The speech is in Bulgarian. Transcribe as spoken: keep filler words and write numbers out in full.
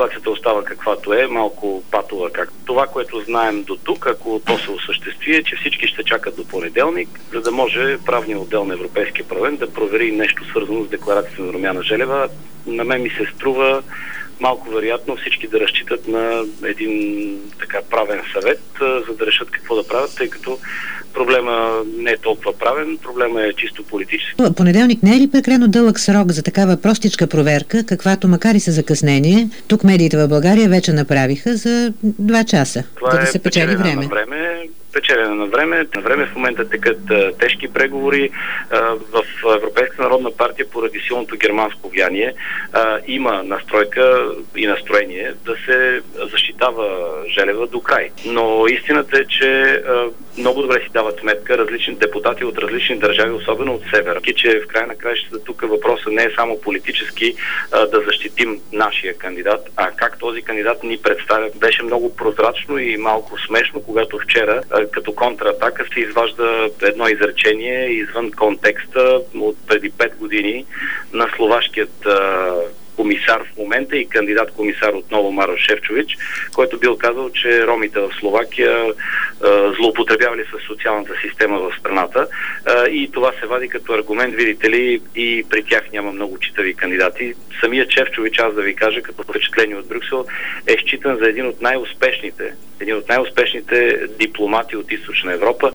ситуацията остава каквато е, малко патова. Как. Това, което знаем до тук, ако то се осъществи, е, че всички ще чакат до понеделник, за да може правният отдел на Европейския парламент да провери нещо свързано с декларацията на Румяна Желева. На мен ми се струва малко вероятно всички да разчитат на един така правен съвет, за да решат какво да правят, тъй като проблема не е толкова правен, проблема е чисто политически. Понеделник не е ли прекалено дълъг срок за такава простичка проверка, каквато макар и със закъснение, тук медиите в България вече направиха за два часа, това за да е се печели време? време. Печелене на време. На време в момента текат а, тежки преговори. А, в Европейска народна партия поради силното германско влияние а, има настройка и настроение да се защитава Желева до край. Но истината е, че а, много добре си дават сметка различни депутати от различни държави, особено от севера. И че в край на краищата тук въпросът не е само политически а, да защитим нашия кандидат, а как този кандидат ни представя. Беше много прозрачно и малко смешно, когато вчера а, като контратака се изважда едно изречение извън контекста от преди пет години на словашкият а, комисар в момента и кандидат-комисар отново Марош Шефчович, който бил казал, че ромите в Словакия а, злоупотребявали с социалната система в страната а, и това се вади като аргумент, видите ли, и при тях няма много читави кандидати. Самият Шефчович, аз да ви кажа, като впечатление от Брюксел, е считан за един от най-успешните един от най-успешните дипломати от Източна Европа.